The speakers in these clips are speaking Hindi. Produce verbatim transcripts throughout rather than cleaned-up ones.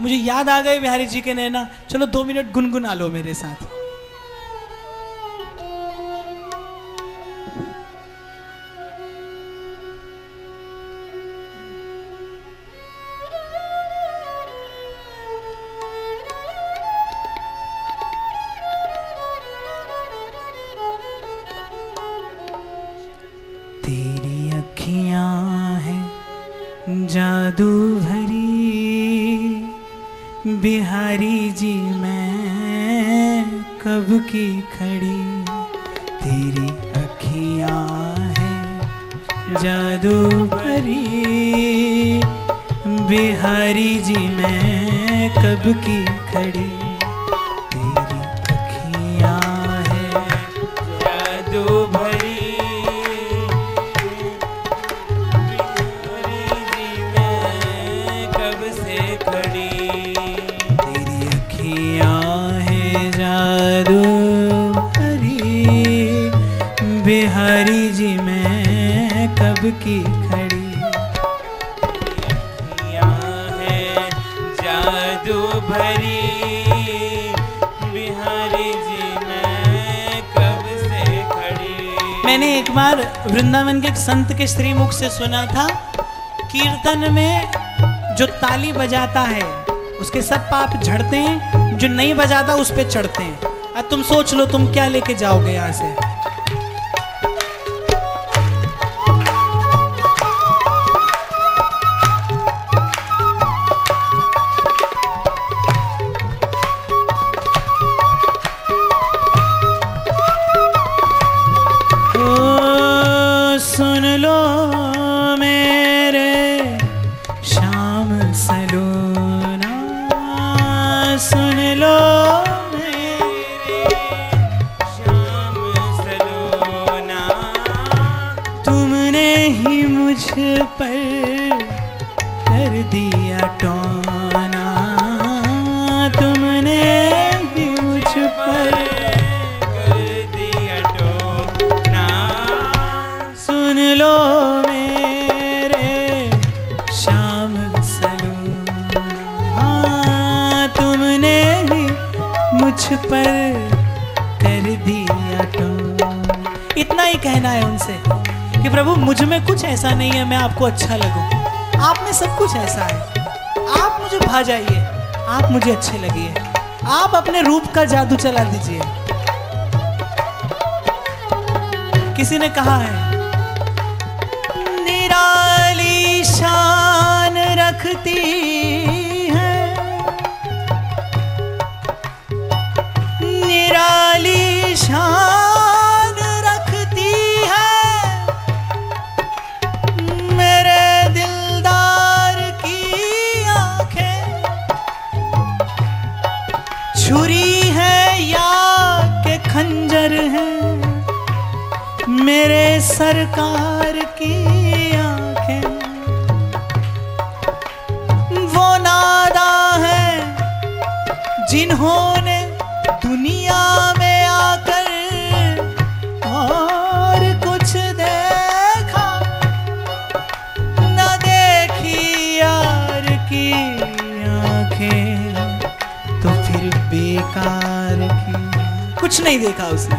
मुझे याद आ गए बिहारी जी के नैना। चलो दो मिनट गुनगुना लो मेरे साथ। तेरी अखियां हैं जादू भरी, बिहारी जी मैं कब की खड़ी। तेरी अखियां हैं जादू भरी, बिहारी जी मैं कब की खड़ी। तेरी अखियां हैं जादू भरी, बिहारी जी मैं कब की खड़ी। अखियाँ हैं जादू भरी, बिहारी जी मैं कब से खड़ी। मैंने एक बार वृंदावन के एक संत के श्रीमुख से सुना था, कीर्तन में जो ताली बजाता है उसके सब पाप झड़ते हैं, जो नहीं बजाता उस पे चढ़ते हैं। अब तुम सोच लो तुम क्या लेके जाओगे यहाँ से। सुन लो मेरे श्याम सलोना, सुन लो मेरे श्याम सलोना। तुमने ही मुझ पर कर दिया टोना, तुमने ही मुझ पर लो मेरे श्याम सलोना। हाँ तुमने ही मुझ पर कर दिया तो। इतना ही कहना है उनसे कि प्रभु मुझ में कुछ ऐसा नहीं है मैं आपको अच्छा लगूं, आप में सब कुछ ऐसा है। आप मुझे भा जाइए, आप मुझे अच्छे लगिए, आप अपने रूप का जादू चला दीजिए। किसी ने कहा है निराली शान रखती है, निराली शान रखती है मेरे दिलदार की आंखें। छुरी है या के खंजर है मेरे सरकार की आंखें। वो नादा है जिन्होंने दुनिया में आकर और कुछ देखा न देखी यार की आंखें, तो फिर बेकार की। कुछ नहीं देखा उसने।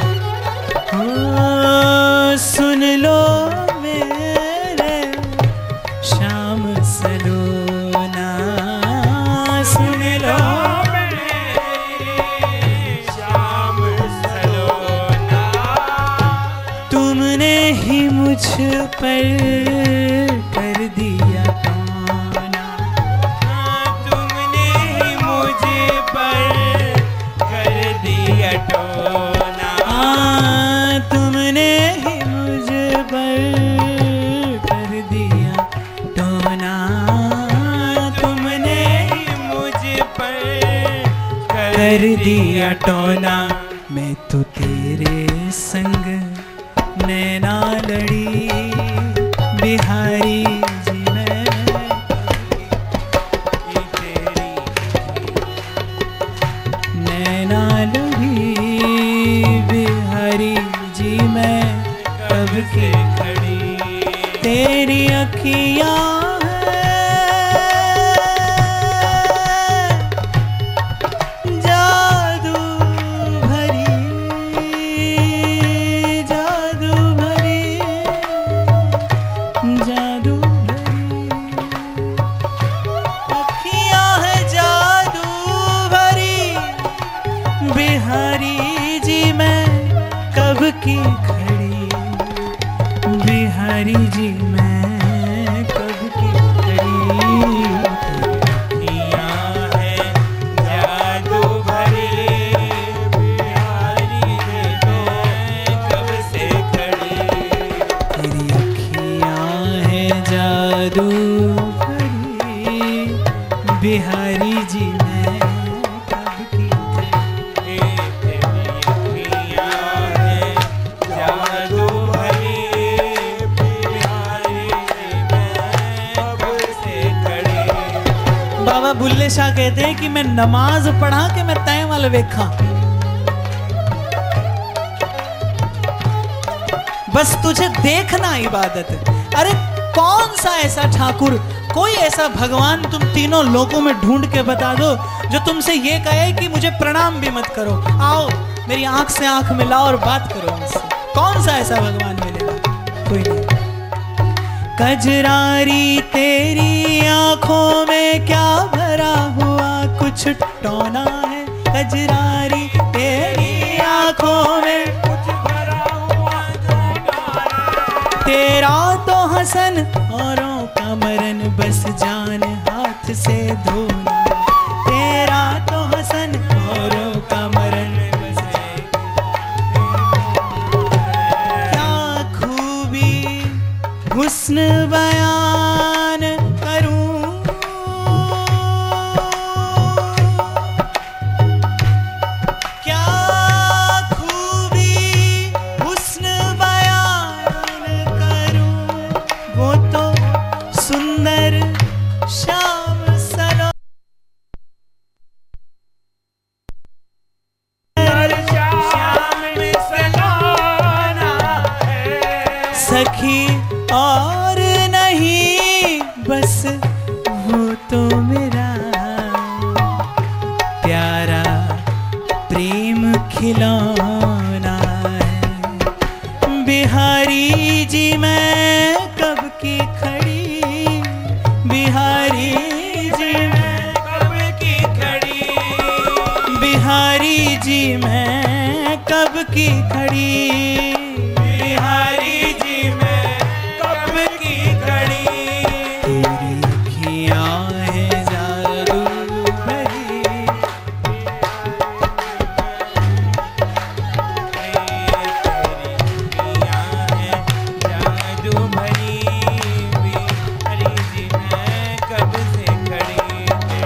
ओ, सुन लो मेरे श्याम सलोना, सुन लो मेरे श्याम सलोना। तुमने ही मुझ पर कर दिया टोना, तुमने ही मुझ पर कर दिया टोना। तुमने ही मुझ पर कर दिया टोना, तुमने ही मुझ पर कर दिया टोना। मैं तो तेरे संग नैना लड़ी बिहारी जी मैं तेरी नैना लड़ी बिहारी जी मैं कब के खड़ी। तेरी अखियां हैं जादू भरी बिहारी जी मैं कब की जादू भरी बिहारी जी मैं कब से खड़ी। बाबा बुल्ले शाह कहते हैं कि मैं नमाज पढ़ा के मैं तय वाल वेखा, बस तुझे देखना इबादत। अरे कौन सा ऐसा ठाकुर, कोई ऐसा भगवान तुम तीनों लोगों में ढूंढ के बता दो जो तुमसे ये कहे कि मुझे प्रणाम भी मत करो, आओ मेरी आंख से आंख मिलाओ और बात करो मुझसे। कौन सा ऐसा भगवान मिलेगा? कोई नहीं। कजरारी तेरी आंखों में क्या भरा हुआ कुछ टोना है, कजरारी तेरी आंखों में कुछ भरा हुआ तेरा तो हसन औरों का मरन, बस जान हाथ से धोना। तेरा तो हसन औरों का मरन, बस क्या खूबी हुस्न बयान करूं, क्या खूबी हुस्न वो तो सुंदर श्याम सलो श्याम में सलोना है। सखी और नहीं बस वो तो मेरा प्यारा प्रेम खिलौना है। बिहारी जी मैं कब की खड़ी, बिहारी जी मैं कब की खड़ी, बिहारी जी मैं कब की खड़ी, बिहारी जी मैं कब की खड़ी। तेरी अखियाँ हैं जादू भरी, जादू भरी बिहारी जी मैं कब से खड़ी।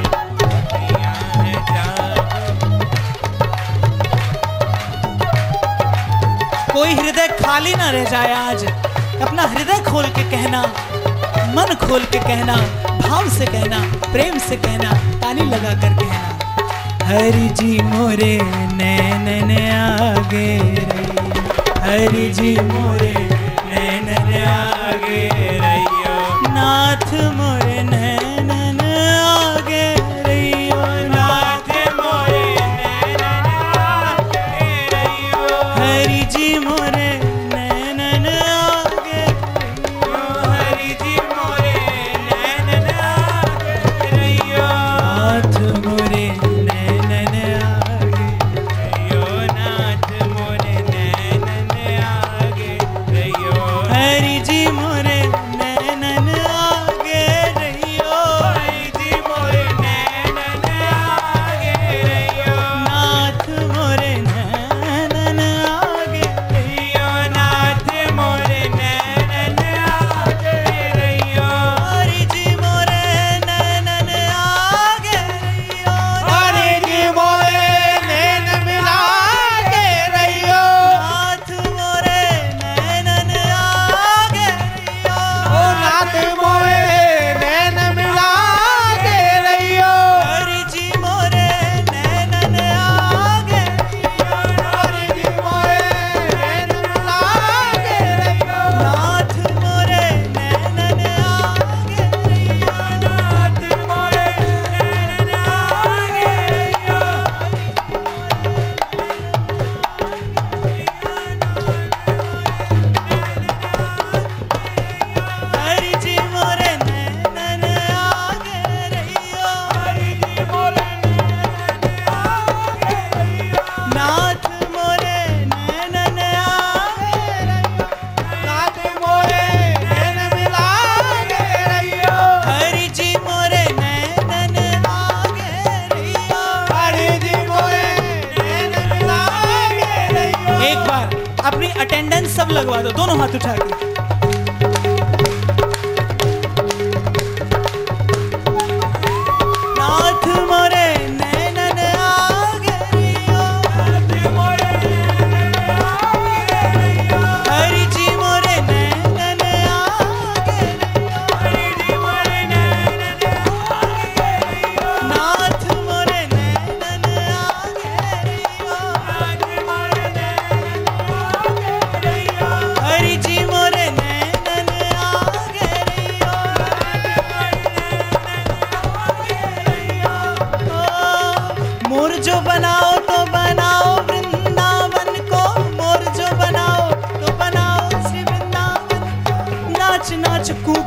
कोई हृदय खाली ना रह जाए आज, अपना हृदय खोल के कहना, मन खोल के कहना, भाव से कहना, प्रेम से कहना, ताली लगा कर कहना। हरि जी मोरे नैनन आगे रही, हरि जी मोरे नैनन आगे रहियो, नाथ मोरे नैनन आगे रहियो, नाथ मोरे नैनन आगे रहियो, हरि जी मोरे नैनन आगे रहियो, हरि जी मोरे नैनन आगे रहियो, नाथ मोरे नैनन आगे रहियो, नाथ मोरे नैनन आगे रहियो, हरि जी मोरे नैनन आगे रहियो, हरि जी मोरे नैनन आगे रहियो, नाथ मोरे नैनन आगे रहियो, नाथ मोरे नैनन आगे रहियो, हरि जी मोरे नैनन आगे रहियो, हरि जी मोरे नैन मिला के रहियो, नाथ मोरे नैनन आगे रहियो, ओ नाथ मोरे नैन मिला के रहियो, हरि जी मोरे नैनन आगे रहियो, हरि जी मोरे नैन मिला के रहियो, नाथ मोरे नैनन आगे रहियो, नाथ मोरे नैन आगे रहियो, हरि जी मोरे नैनन आगे रहियो, हरि जी मोरे नैन आगे रहियो, नाथ मोरे नैनन आगे रहियो, नाथ मोरे नैन मिला के रहियो, हरि जी मोरे नैनन आगे रहियो। हरि जी मोरे नैन मिला के रहियो। एक बार अपनी अटेंडेंस सब लगवा दो, दोनों हाथ उठा के।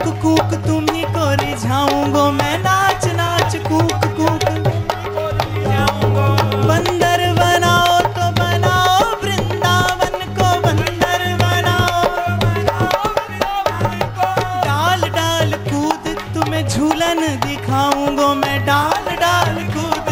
कूक कूक तुम्ही को रिझाऊंगो मैं, नाच नाच कूक कूक बंदर बनाओ तो बनाओ वृंदावन को, बंदर बनाओ डाल डाल कूद तुम्हें झूलन दिखाऊंगो मैं, डाल डाल कूद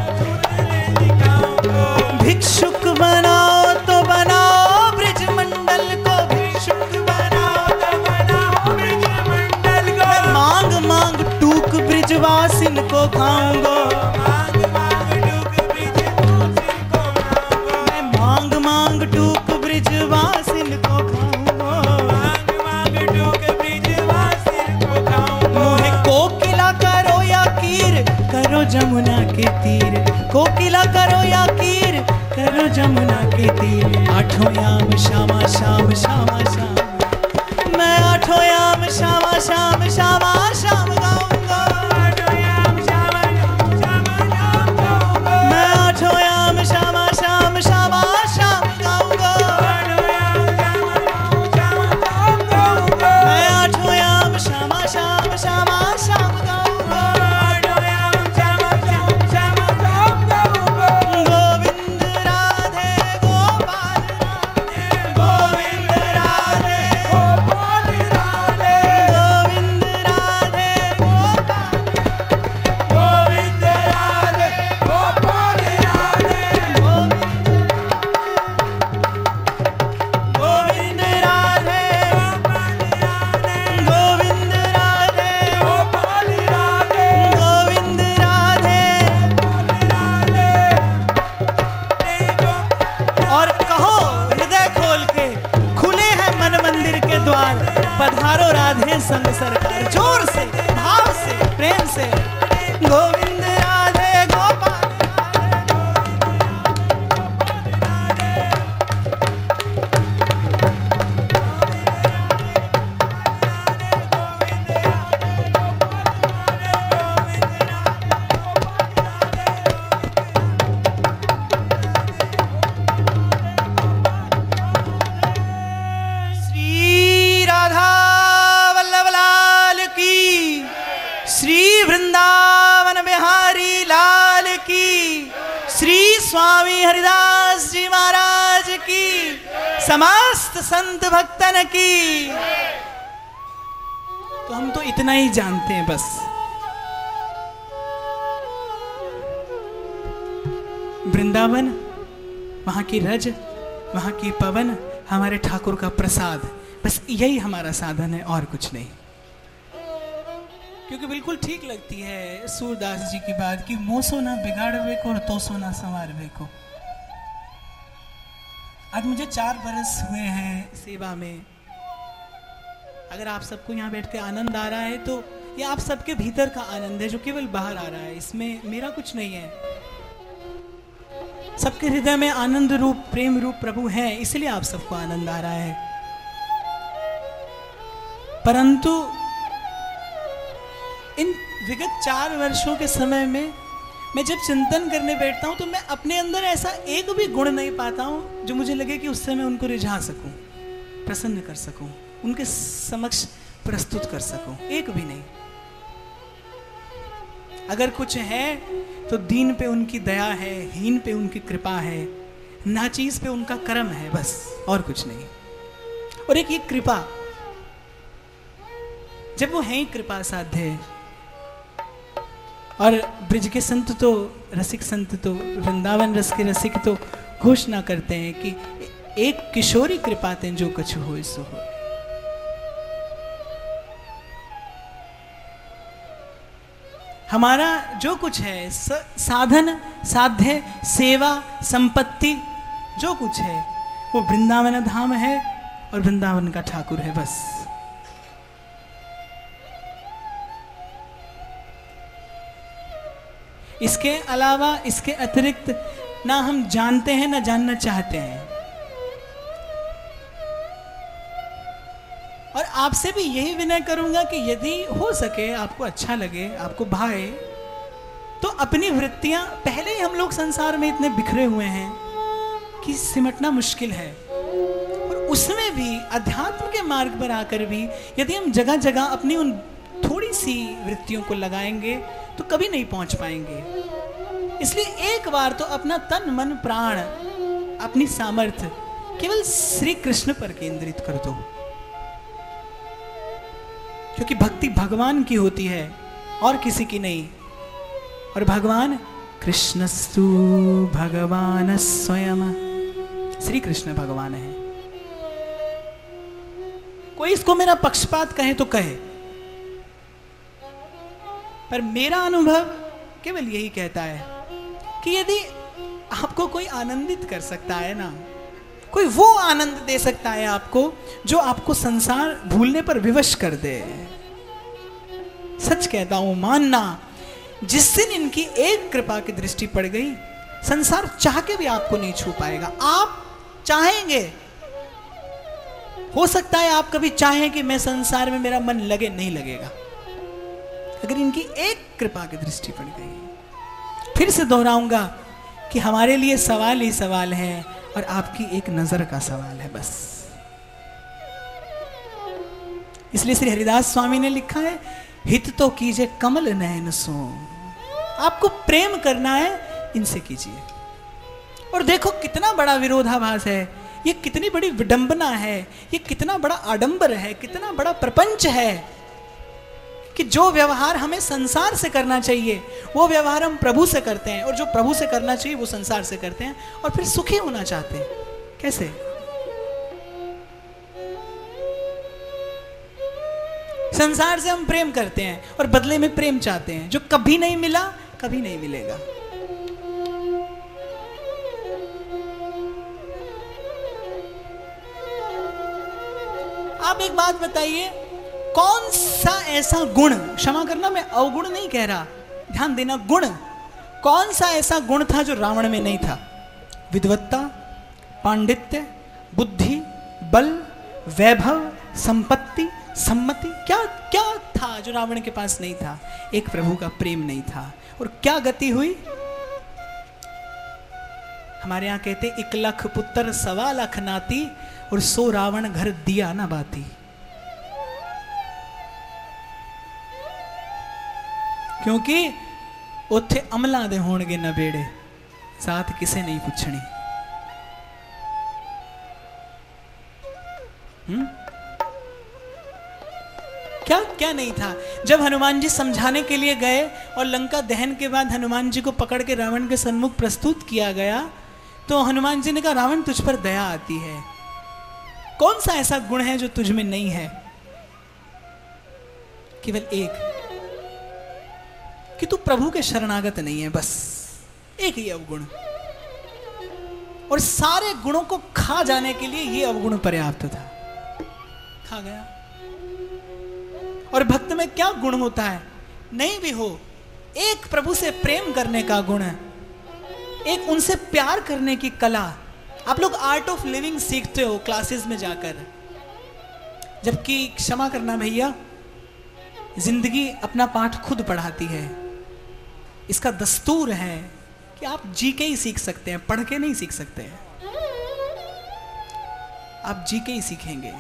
भिक्षुक बनाओ तो बनाओ ब्रिज मंडल को, भिक्षुक बनाओ तो बनाओ ब्रिज मंडल को, मांग मांग टूक ब्रिजवासिन को खाऊंगो, मांग मांग टूक ब्रिजवासिन को खाऊंगो, मैं मांग मांग टूक ब्रिजवासिन को खाऊंगो, मांग मांग टूक ब्रिजवासिन को खाऊंगो। मोहे कोकिला करो या कीर करो जमुना के तीर, कोकिला करो या कीर करो जमुना के तीर, आठों याम श्यामा श्याम श्यामा श्याम, मैं आठों याम श्यामा श्याम श्यामा श्याम गाऊंगा, आठों याम श्यामा श्याम श्याम गाऊंगा, मैं आठों याम श्यामा श्याम श्यामा श्याम गाऊंगा, आठों याम श्यामा श्याम श्याम गाऊंगा, मैं आठों याम श्यामा श्याम श्यामा श्याम गाऊंगा, आठों याम श्यामा श्याम श्यामा श्याम गाऊंगा। गोविंद राधे गोपाल राधे, गोविंद राधे गोपाल राधे, गोविंद राधे गोपाल, गोविंद राधे गोपाल राधे, गोविंद राधे गोविंद राधे गोपाल राधे, गोविंद राधे और कहो हृदय खोल के, खुले हैं मन मंदिर के द्वार, पधारो राधे संग सरकार, जोर से भाव से प्रेम से, गोविंद राधे गोपाल श्री राधा वल्लभ लाल की, श्री वृंदावन बिहारी लाल की, श्री स्वामी हरिदास जी महाराज की, समस्त संत भक्तन की। तो हम तो इतना ही जानते हैं बस, वृंदावन वहां की रज, वहां की पवन हमारे ठाकुर का प्रसाद, बस यही हमारा साधन है और कुछ नहीं। क्योंकि बिल्कुल ठीक लगती है सूरदास जी की बात कि मोसो ना बिगाड़वे को और तोसो ना संवारवे को। आज मुझे चार बरस हुए हैं सेवा में, अगर आप सबको यहाँ बैठ के आनंद आ रहा है तो ये आप सबके भीतर का आनंद है जो केवल बाहर आ रहा है, इसमें मेरा कुछ नहीं है। सबके हृदय में आनंद रूप प्रेम रूप प्रभु है, इसलिए आप सबको आनंद आ रहा है। परंतु इन विगत चार वर्षों के समय में मैं जब चिंतन करने बैठता हूं तो मैं अपने अंदर ऐसा एक भी गुण नहीं पाता हूं जो मुझे लगे कि उससे मैं उनको रिझा सकूं, प्रसन्न कर सकूं, उनके समक्ष प्रस्तुत कर सकूं, एक भी नहीं। अगर कुछ है तो दीन पे उनकी दया है, हीन पे उनकी कृपा है, नाचीज पे उनका कर्म है, बस और कुछ नहीं। और एक ये कृपा, जब वो है ही कृपा साध्य, और ब्रिज के संत तो रसिक संत तो वृंदावन रस के रसिक तो घोषणा करते हैं कि एक किशोरी कृपा ते जो कछु हो सो हो। हमारा जो कुछ है साधन साध्य सेवा संपत्ति जो कुछ है वो वृंदावन धाम है और वृंदावन का ठाकुर है, बस। इसके अलावा इसके अतिरिक्त ना हम जानते हैं ना जानना चाहते हैं। और आपसे भी यही विनय करूंगा कि यदि हो सके, आपको अच्छा लगे, आपको भाए, तो अपनी वृत्तियां, पहले ही हम लोग संसार में इतने बिखरे हुए हैं कि सिमटना मुश्किल है, और उसमें भी अध्यात्म के मार्ग पर आकर भी यदि हम जगह जगह अपनी उन थोड़ी सी वृत्तियों को लगाएंगे तो कभी नहीं पहुंच पाएंगे। इसलिए एक बार तो अपना तन मन प्राण, अपनी सामर्थ्य केवल श्री कृष्ण पर केंद्रित कर दो, क्योंकि भक्ति भगवान की होती है और किसी की नहीं। और भगवान कृष्णस्तु भगवान स्वयं, श्री कृष्ण भगवान है। कोई इसको मेरा पक्षपात कहे तो कहे, पर मेरा अनुभव केवल यही कहता है कि यदि आपको कोई आनंदित कर सकता है ना, कोई वो आनंद दे सकता है आपको जो आपको संसार भूलने पर विवश कर दे। सच कहता हूं, मानना जिस दिन इनकी एक कृपा की दृष्टि पड़ गई, संसार चाह के भी आपको नहीं छू पाएगा। आप चाहेंगे, हो सकता है आप कभी चाहें कि मैं संसार में मेरा मन लगे, नहीं लगेगा। अगर इनकी एक कृपा की दृष्टि पड़ गई, फिर से दोहराऊंगा कि हमारे लिए सवाल ही सवाल है और आपकी एक नजर का सवाल है बस। इसलिए श्री हरिदास स्वामी ने लिखा है, हित तो कीजिए कमल नयन सो। आपको प्रेम करना है, इनसे कीजिए। और देखो कितना बड़ा विरोधाभास है, ये कितनी बड़ी विडंबना है, ये कितना बड़ा आडंबर है, कितना बड़ा प्रपंच है कि जो व्यवहार हमें संसार से करना चाहिए वो व्यवहार हम प्रभु से करते हैं, और जो प्रभु से करना चाहिए वो संसार से करते हैं, और फिर सुखी होना चाहते हैं। कैसे? संसार से हम प्रेम करते हैं और बदले में प्रेम चाहते हैं जो कभी नहीं मिला, कभी नहीं मिलेगा। आप एक बात बताइए, कौन सा ऐसा गुण, क्षमा करना मैं अवगुण नहीं कह रहा, ध्यान देना, गुण, कौन सा ऐसा गुण था जो रावण में नहीं था? विद्वत्ता, पांडित्य, बुद्धि, बल, वैभव, संपत्ति, सम्मति, क्या क्या था जो रावण के पास नहीं था? एक प्रभु का प्रेम नहीं था। और क्या गति हुई? हमारे यहां कहते, एक लख पुत्र सवा लख नाती, और सो रावण घर दिया ना बाती। क्योंकि उत्थे अमला दे होणगे नबेड़े, साथ किसे नहीं पुछनी। हम्म क्या क्या नहीं था? जब हनुमान जी समझाने के लिए गए और लंका दहन के बाद हनुमान जी को पकड़ के रावण के सन्मुख प्रस्तुत किया गया, तो हनुमान जी ने कहा, रावण तुझ पर दया आती है। कौन सा ऐसा गुण है जो तुझ में नहीं है? केवल एक, कि तू प्रभु के शरणागत नहीं है, बस एक ही अवगुण। और सारे गुणों को खा जाने के लिए ये अवगुण पर्याप्त था, खा गया। और भक्त में क्या गुण होता है? नहीं भी हो, एक प्रभु से प्रेम करने का गुण है, एक उनसे प्यार करने की कला। आप लोग आर्ट ऑफ लिविंग सीखते हो क्लासेस में जाकर, जबकि क्षमा करना भैया, जिंदगी अपना पाठ खुद पढ़ाती है। इसका दस्तूर है कि आप जी के ही सीख सकते हैं, पढ़ के नहीं सीख सकते हैं। आप जी के ही सीखेंगे।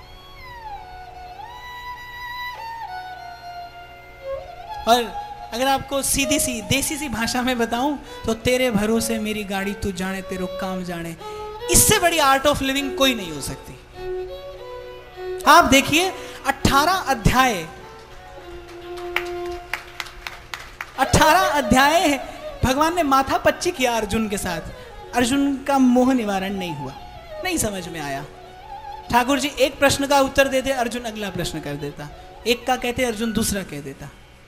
और अगर आपको सीधी सी देसी सी भाषा में बताऊं तो, तेरे भरोसे मेरी गाड़ी, तू जाने तेरो काम जाने। इससे बड़ी आर्ट ऑफ लिविंग कोई नहीं हो सकती। आप देखिए, अठारह अध्याय अठारह अध्याय भगवान ने माथा पच्ची किया अर्जुन के साथ। अर्जुन का मोह निवारण नहीं हुआ, नहीं समझ में आया। ठाकुर जी एक प्रश्न का उत्तर देते, अर्जुन अगला प्रश्न कर देता, एक का कहते अर्जुन दूसरा कह देता।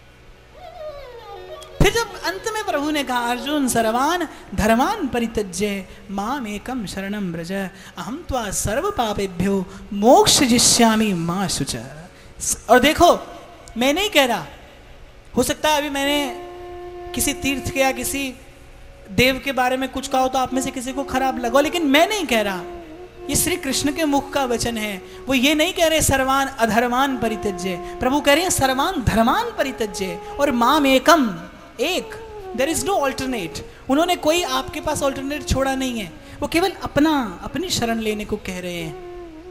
फिर जब अंत में प्रभु ने कहा, अर्जुन सर्वान धर्मान परित्यज्य माम एकम शरणम व्रज, अहम त्वा सर्व पापेभ्यो मोक्षयिष्यामि मा शुच। और देखो, मैं नहीं कह रहा, हो सकता है अभी मैंने किसी तीर्थ के या किसी देव के बारे में कुछ कहा हो तो आप में से किसी को खराब लगा, लेकिन मैं नहीं कह रहा, ये श्री कृष्ण के मुख का वचन है। वो ये नहीं कह रहे सर्वान अधर्मान परित्यज्य, प्रभु कह रहे हैं सर्वान धर्मान परित्यज्य और माम एकम, एक, देयर इज नो ऑल्टरनेट। उन्होंने कोई आपके पास ऑल्टरनेट छोड़ा नहीं है, वो केवल अपना अपनी शरण लेने को कह रहे हैं।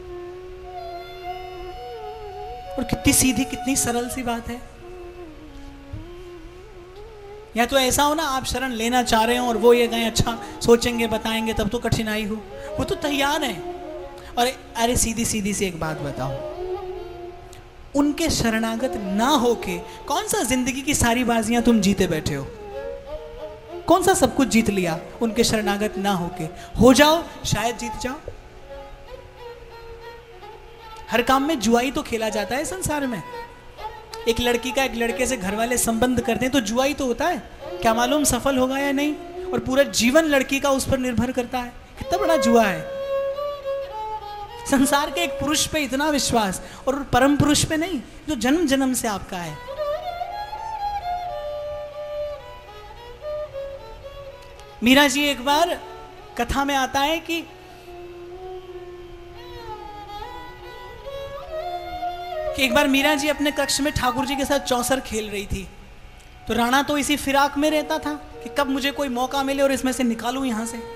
और कितनी सीधी, कितनी सरल सी बात है। या तो ऐसा हो ना, आप शरण लेना चाह रहे हो और वो ये कहें अच्छा सोचेंगे बताएंगे, तब तो कठिनाई हो। वो तो तैयार है। और अरे सीधी सीधी सी एक बात बताओ, उनके शरणागत ना होके कौन सा जिंदगी की सारी बाजियां तुम जीते बैठे हो? कौन सा सब कुछ जीत लिया उनके शरणागत ना होके? हो जाओ, शायद जीत जाओ। हर काम में जुआई तो खेला जाता है संसार में। एक लड़की का एक लड़के से घर वाले संबंध करते हैं तो जुआई तो होता है, क्या मालूम सफल होगा या नहीं। और पूरा जीवन लड़की का उस पर निर्भर करता है। कितना बड़ा जुआ है। संसार के एक पुरुष पे इतना विश्वास, और परम पुरुष पे नहीं, जो जन्म जन्म से आपका है। मीरा जी, एक बार कथा में आता है कि कि एक बार मीरा जी अपने कक्ष में ठाकुर जी के साथ चौसर खेल रही थी। तो राणा तो इसी फिराक में रहता था कि कब मुझे कोई मौका मिले और इसमें से निकालूं यहां से।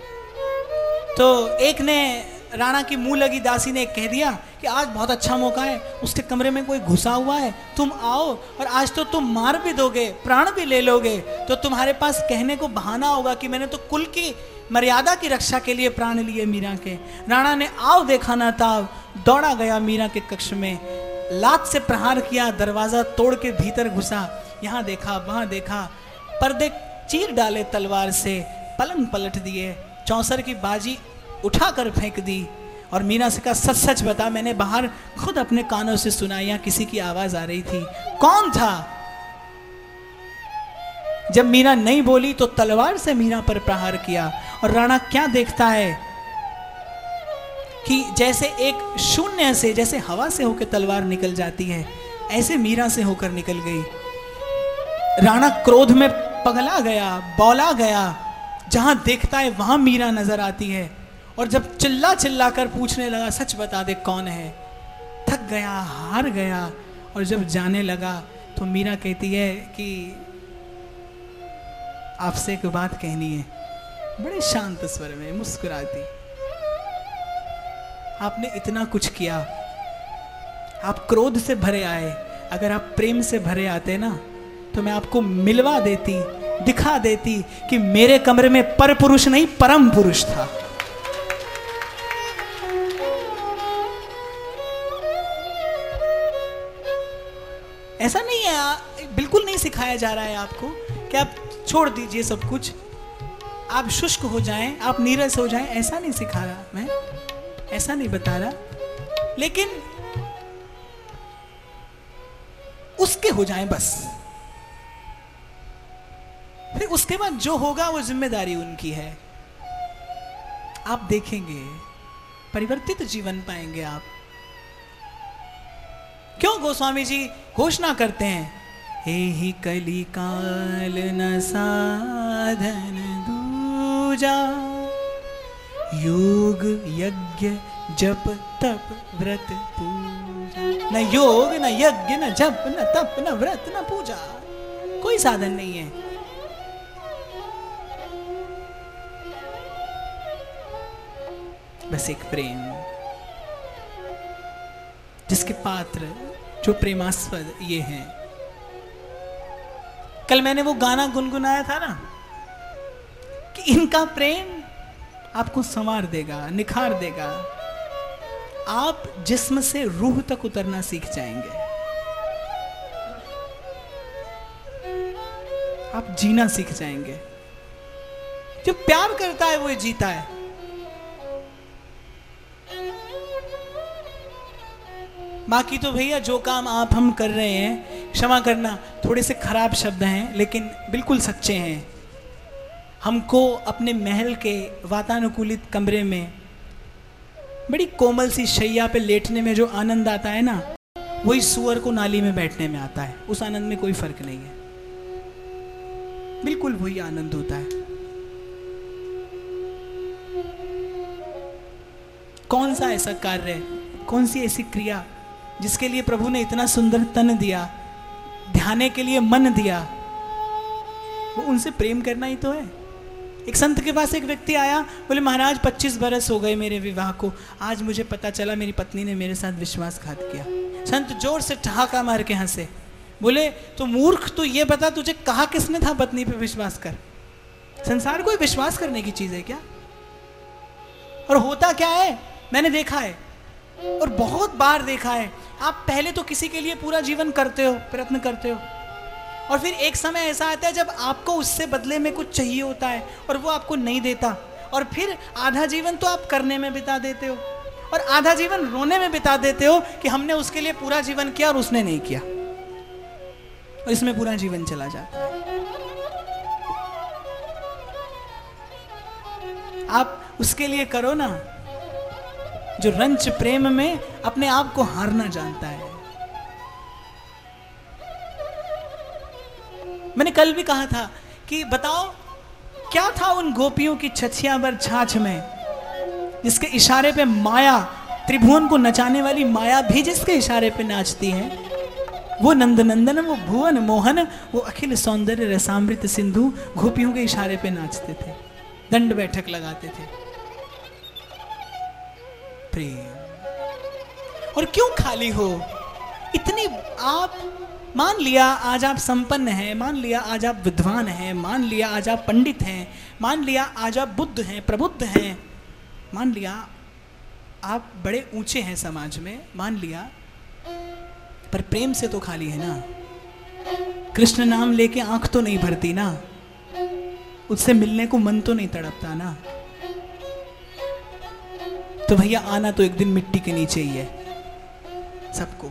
तो एक ने, राणा की मुंह लगी दासी ने कह दिया कि आज बहुत अच्छा मौका है, उसके कमरे में कोई घुसा हुआ है, तुम आओ और आज तो तुम मार भी दोगे, प्राण भी ले लोगे, तो तुम्हारे पास कहने को बहाना होगा कि मैंने तो कुल की मर्यादा की रक्षा के लिए प्राण लिए मीरा के। राणा ने आओ देखा ना ताव, दौड़ा गया मीरा के कक्ष में, लात से प्रहार किया, दरवाजा तोड़ के भीतर घुसा, यहाँ देखा वहां देखा, पर्दे चीर डाले तलवार से, पलंग पलट दिए, चौसर की बाजी उठा कर फेंक दी। और मीरा से कहा सच सच बता, मैंने बाहर खुद अपने कानों से सुना, यहाँ किसी की आवाज आ रही थी, कौन था? जब मीरा नहीं बोली तो तलवार से मीरा पर प्रहार किया। और राणा क्या देखता है कि जैसे एक शून्य से, जैसे हवा से होकर तलवार निकल जाती है, ऐसे मीरा से होकर निकल गई। राणा क्रोध में पगला गया, बौला गया, जहां देखता है वहां मीरा नजर आती है। और जब चिल्ला चिल्ला कर पूछने लगा सच बता दे कौन है, थक गया, हार गया। और जब जाने लगा तो मीरा कहती है कि आपसे एक बात कहनी है, बड़े शांत स्वर में मुस्कुराती। आपने इतना कुछ किया, आप क्रोध से भरे आए, अगर आप प्रेम से भरे आते ना तो मैं आपको मिलवा देती, दिखा देती कि मेरे कमरे में पर पुरुष नहीं परम पुरुष था। ऐसा नहीं है, बिल्कुल नहीं सिखाया जा रहा है आपको कि आप छोड़ दीजिए सब कुछ, आप शुष्क हो जाएं, आप नीरस हो जाएं, ऐसा नहीं सिखा रहा मैं, ऐसा नहीं बता रहा। लेकिन उसके हो जाएं बस, फिर उसके बाद जो होगा वो जिम्मेदारी उनकी है। आप देखेंगे परिवर्तित जीवन पाएंगे आप। क्यों गोस्वामी जी घोषणा करते हैं, हे ही कली काल न साधन दूजा, योग यज्ञ जप तप व्रत पूजा। न योग न यज्ञ न जप न तप न व्रत न पूजा, कोई साधन नहीं है। बस एक प्रेम, जिसके पात्र जो प्रेमास्पद ये हैं। कल मैंने वो गाना गुनगुनाया था ना कि इनका प्रेम आपको संवार देगा, निखार देगा, आप जिस्म से रूह तक उतरना सीख जाएंगे, आप जीना सीख जाएंगे। जो प्यार करता है वो जीता है। बाकी तो भैया जो काम आप हम कर रहे हैं, क्षमा करना थोड़े से खराब शब्द हैं लेकिन बिल्कुल सच्चे हैं। हमको अपने महल के वातानुकूलित कमरे में बड़ी कोमल सी शैया पे लेटने में जो आनंद आता है ना, वही सुअर को नाली में बैठने में आता है। उस आनंद में कोई फर्क नहीं है, बिल्कुल वही आनंद होता है। कौन सा ऐसा कार्य, कौन सी ऐसी क्रिया जिसके लिए प्रभु ने इतना सुंदर तन दिया, ध्याने के लिए मन दिया, वो उनसे प्रेम करना ही तो है। एक संत के पास एक व्यक्ति आया, बोले महाराज पच्चीस बरस हो गए मेरे विवाह को, आज मुझे पता चला मेरी पत्नी ने मेरे साथ विश्वासघात किया। संत जोर से ठहाका मार के हंसे, बोले तो मूर्ख तू ये बता तुझे कहा किसने था पत्नी पे विश्वास कर? संसार कोई विश्वास करने की चीज है क्या? और होता क्या है, मैंने देखा है और बहुत बार देखा है, आप पहले तो किसी के लिए पूरा जीवन करते हो, प्रयत्न करते हो, और फिर एक समय ऐसा आता है जब आपको उससे बदले में कुछ चाहिए होता है और वो आपको नहीं देता, और फिर आधा जीवन तो आप करने में बिता देते हो और आधा जीवन रोने में बिता देते हो कि हमने उसके लिए पूरा जीवन किया और उसने नहीं किया, और इसमें पूरा जीवन चला जाता है। आप उसके लिए करो ना जो रंच प्रेम में अपने आप को हारना जानता है। मैंने कल भी कहा था कि बताओ क्या था उन गोपियों की छछिया भर छाछ में, जिसके इशारे पे माया, त्रिभुवन को नचाने वाली माया भी जिसके इशारे पे नाचती है, वो नंदनंदन, वो भुवन मोहन, वो अखिल सौंदर्य रसामृत सिंधु गोपियों के इशारे पे नाचते थे, दंड बैठक लगाते थे। प्रेम। और क्यों खाली हो इतनी? आप मान लिया आज आप संपन्न हैं, मान लिया आज आप विद्वान हैं, मान लिया आज आप पंडित हैं, मान लिया आज आप बुद्ध हैं, प्रबुद्ध हैं, मान लिया आप बड़े ऊंचे हैं समाज में, मान लिया, पर प्रेम से तो खाली है ना। कृष्ण नाम लेके आंख तो नहीं भरती ना, उससे मिलने को मन तो नहीं तड़पता ना। तो भैया आना तो एक दिन मिट्टी के नीचे ही है सबको,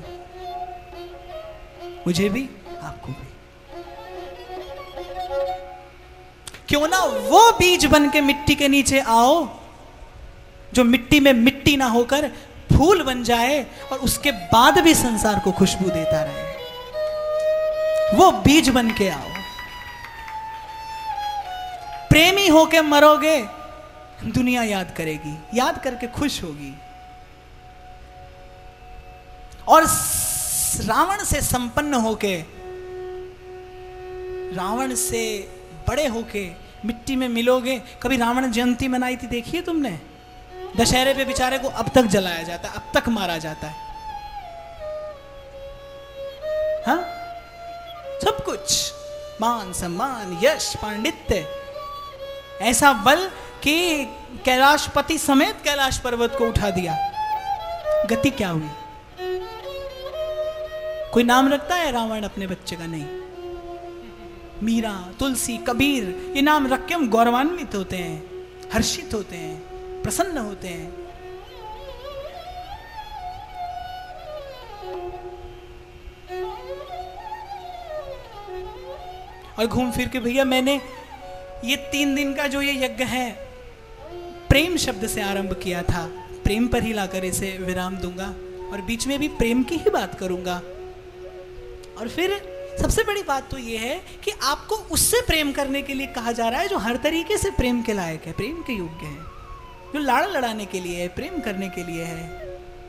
मुझे भी आपको भी। क्यों ना वो बीज बन के मिट्टी के नीचे आओ जो मिट्टी में मिट्टी ना होकर फूल बन जाए और उसके बाद भी संसार को खुशबू देता रहे। वो बीज बन के आओ। प्रेमी होके मरोगे, दुनिया याद करेगी, याद करके खुश होगी। और रावण से संपन्न होके, रावण से बड़े होके मिट्टी में मिलोगे। कभी रावण जयंती मनाई थी, देखिए तुमने? दशहरे पे बेचारे को अब तक जलाया जाता है, अब तक मारा जाता है। हाँ, सब कुछ, मान सम्मान यश पांडित्य, ऐसा बल कि कैलाशपति समेत कैलाश पर्वत को उठा दिया। गति क्या हुई? कोई नाम रखता है रावण अपने बच्चे का? नहीं। मीरा, तुलसी, कबीर, ये नाम रख के हम गौरवान्वित होते हैं, हर्षित होते हैं, प्रसन्न होते हैं। और घूम फिर के भैया मैंने ये तीन दिन का जो ये यज्ञ है, प्रेम शब्द से आरंभ किया था। प्रेम पर ही लाकर इसे विराम दूंगा और बीच में भी प्रेम की ही बात करूंगा। और फिर सबसे बड़ी बात तो ये है कि आपको उससे प्रेम करने के लिए कहा जा रहा है जो हर तरीके से प्रेम के लायक है, प्रेम के योग्य है, जो लाड़ लड़ाने के लिए है, प्रेम करने के लिए है।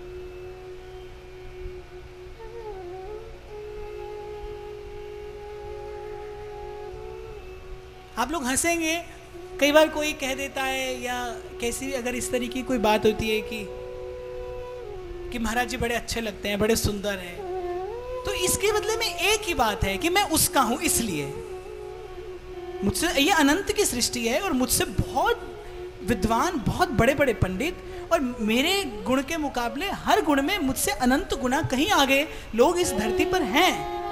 आप लोग हंसेंगे, कई बार कोई कह देता है, या कैसी अगर इस तरीके की कोई बात होती है कि कि महाराज जी बड़े अच्छे लगते हैं, बड़े सुंदर हैं, तो इसके बदले में एक ही बात है कि मैं उसका हूं, इसलिए मुझसे, ये अनंत की सृष्टि है और मुझसे बहुत विद्वान, बहुत बड़े बड़े पंडित, और मेरे गुण के मुकाबले हर गुण में मुझसे अनंत गुना कहीं आगे लोग इस धरती पर हैं।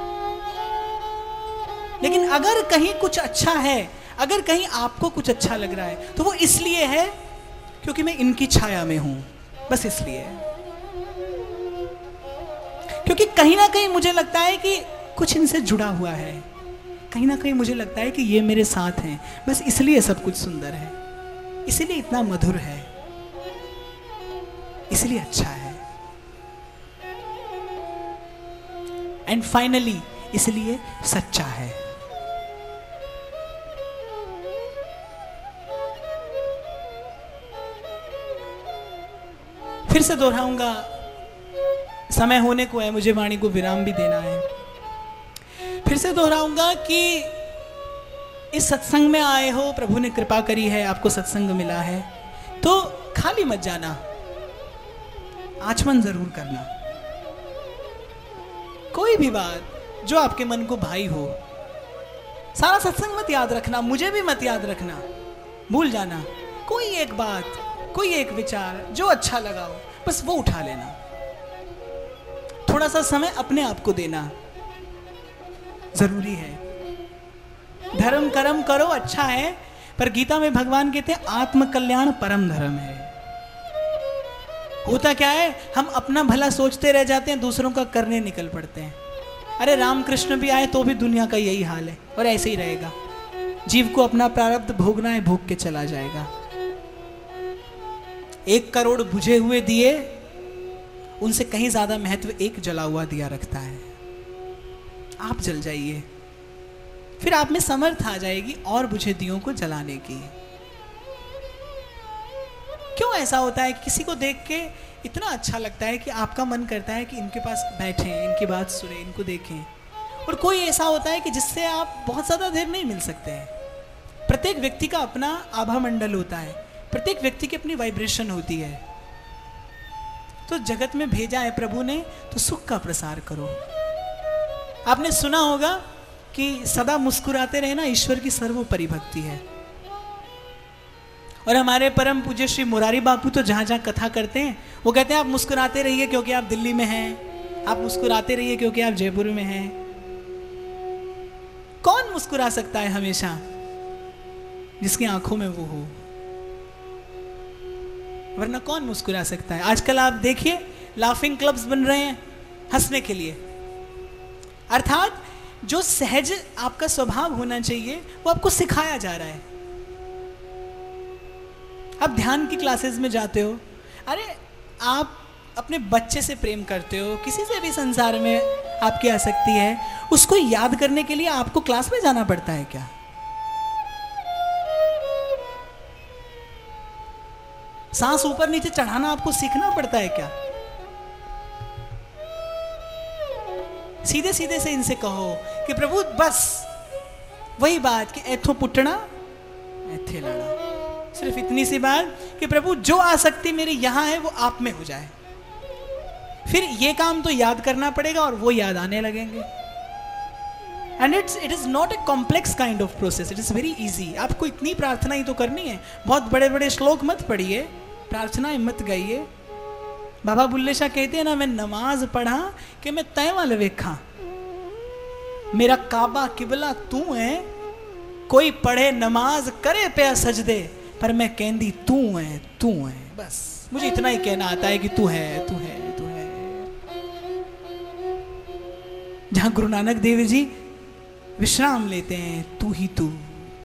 लेकिन अगर कहीं कुछ अच्छा है, अगर कहीं आपको कुछ अच्छा लग रहा है, तो वो इसलिए है क्योंकि मैं इनकी छाया में हूं, बस इसलिए। क्योंकि कहीं ना कहीं मुझे लगता है कि कुछ इनसे जुड़ा हुआ है, कहीं ना कहीं मुझे लगता है कि ये मेरे साथ हैं, बस इसलिए सब कुछ सुंदर है, इसलिए इतना मधुर है, इसलिए अच्छा है। एंड फाइनली इसलिए सच्चा है। फिर से दोहराऊंगा, समय होने को है, मुझे वाणी को विराम भी देना है। फिर से दोहराऊंगा कि इस सत्संग में आए हो, प्रभु ने कृपा करी है, आपको सत्संग मिला है, तो खाली मत जाना, आचमन जरूर करना। कोई भी बात जो आपके मन को भाई हो। सारा सत्संग मत याद रखना, मुझे भी मत याद रखना, भूल जाना। कोई एक बात, कोई एक विचार जो अच्छा लगा हो, बस वो उठा लेना। थोड़ा सा समय अपने आप को देना जरूरी है। धर्म कर्म करो अच्छा है, पर गीता में भगवान कहते हैं आत्म कल्याण परम धर्म है। होता क्या है, हम अपना भला सोचते रह जाते हैं, दूसरों का करने निकल पड़ते हैं। अरे रामकृष्ण भी आए तो भी दुनिया का यही हाल है, और ऐसे ही रहेगा। जीव को अपना प्रारब्ध भोगना है, भोग के चला जाएगा। एक करोड़ बुझे हुए दिए उनसे कहीं ज्यादा महत्व एक जला हुआ दिया रखता है। आप जल जाइए, फिर आप में समर्थ आ जाएगी और बुझे दियों को जलाने की। क्यों ऐसा होता है कि किसी को देख के इतना अच्छा लगता है कि आपका मन करता है कि इनके पास बैठें, इनकी बात सुने, इनको देखें। और कोई ऐसा होता है कि जिससे आप बहुत ज़्यादा देर नहीं मिल सकते हैं। प्रत्येक व्यक्ति का अपना आभा मंडल होता है, प्रत्येक व्यक्ति की अपनी वाइब्रेशन होती है। तो जगत में भेजा है प्रभु ने तो सुख का प्रसार करो। आपने सुना होगा कि सदा मुस्कुराते रहना ईश्वर की सर्वोपरि भक्ति है। और हमारे परम पूज्य श्री मुरारी बापू तो जहाँ जहाँ कथा करते हैं वो कहते हैं आप मुस्कुराते रहिए क्योंकि आप दिल्ली में हैं, आप मुस्कुराते रहिए क्योंकि आप जयपुर में हैं। कौन मुस्कुरा सकता है हमेशा? जिसकी आंखों में वो हो, वरना कौन मुस्कुरा सकता है? आजकल आप देखिए लाफिंग क्लब्स बन रहे हैं हंसने के लिए। अर्थात जो सहज आपका स्वभाव होना चाहिए वो आपको सिखाया जा रहा है। आप ध्यान की क्लासेस में जाते हो, अरे आप अपने बच्चे से प्रेम करते हो, किसी से भी संसार में आपकी आसक्ति है, उसको याद करने के लिए आपको क्लास में जाना पड़ता है क्या? सांस ऊपर नीचे चढ़ाना आपको सीखना पड़ता है क्या? सीधे सीधे से इनसे कहो कि प्रभु बस वही बात कि एथो पुटना एथे लड़ा, सिर्फ इतनी सी बात कि प्रभु जो आसक्ति मेरी यहां है वो आप में हो जाए। फिर ये काम तो याद करना पड़ेगा और वो याद आने लगेंगे। And it's it is not a complex kind of process, it is very easy. आपको इतनी प्रार्थना ही तो करनी है, बहुत बड़े बड़े श्लोक मत पढ़िए, प्रार्थनाएं मत गाइए। बाबा बुल्ले शाह कहते हैं ना, मैं नमाज पढ़ा कि मैं तय वाले वेखा, मेरा काबा किबला तू है, कोई पढ़े नमाज करे पे सजदे, पर मैं कहती तू है तू है। बस मुझे इतना ही कहना आता है कि तू है तू है तू है। जहां गुरु नानक देव जी विश्राम लेते हैं, तू ही तू,